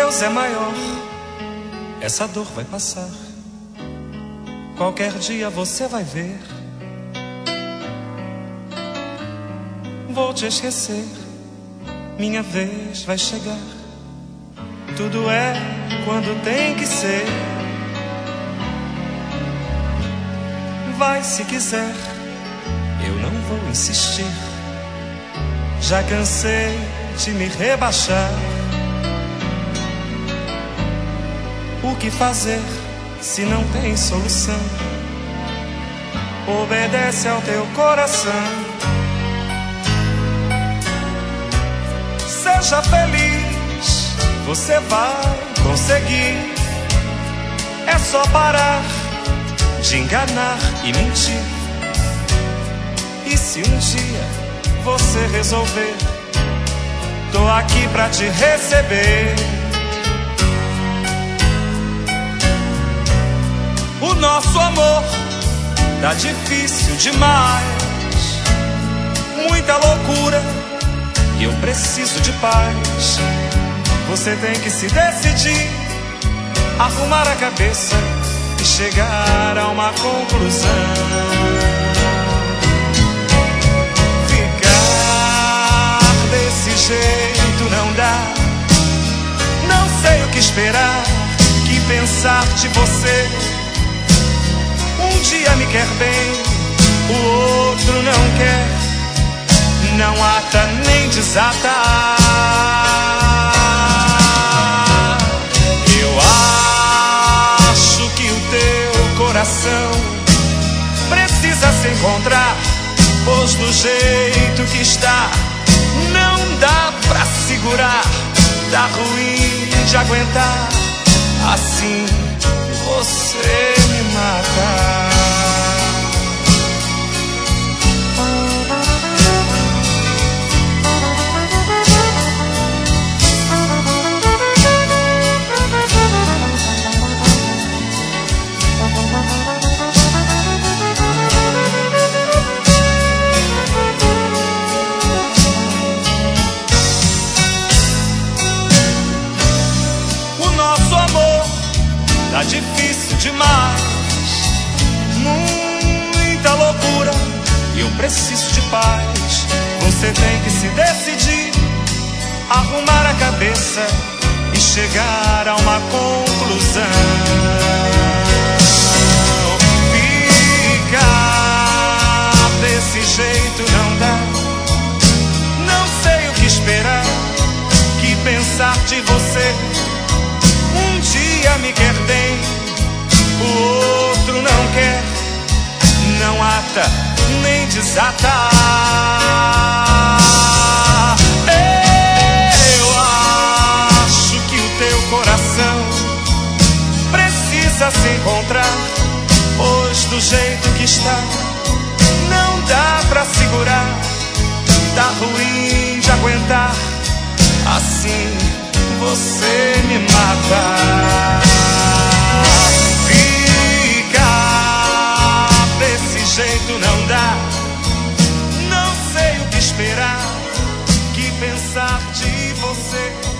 Deus é maior, essa dor vai passar. Qualquer dia você vai ver. Vou te esquecer, minha vez vai chegar. Tudo é quando tem que ser. Vai se quiser, eu não vou insistir. Já cansei de me rebaixar. O que fazer se não tem solução? Obedece ao teu coração. Seja feliz, você vai conseguir. É só parar de enganar e mentir. E se um dia você resolver, tô aqui pra te receber. O nosso amor tá difícil demais, muita loucura e eu preciso de paz. Você tem que se decidir, arrumar a cabeça e chegar a uma conclusão. Ficar desse jeito não dá. Não sei o que esperar, que pensar de você. Um dia me quer bem, o outro não quer. Não ata nem desata. Eu acho que o teu coração precisa se encontrar, pois do jeito que está não dá pra segurar. Tá ruim de aguentar, assim você me mata. Tá difícil demais, muita loucura e eu preciso de paz. Você tem que se decidir, arrumar a cabeça e chegar a uma conclusão. Ficar desse jeito não dá. Não sei o que esperar, que pensar de você. Um dia me quer bem, o outro não quer. Não ata nem desata. Eu acho que o teu coração precisa se encontrar, pois do jeito que está não dá pra segurar. Tá ruim de aguentar, assim você me mata. Ficar desse jeito não dá. Não sei o que esperar, que pensar de você.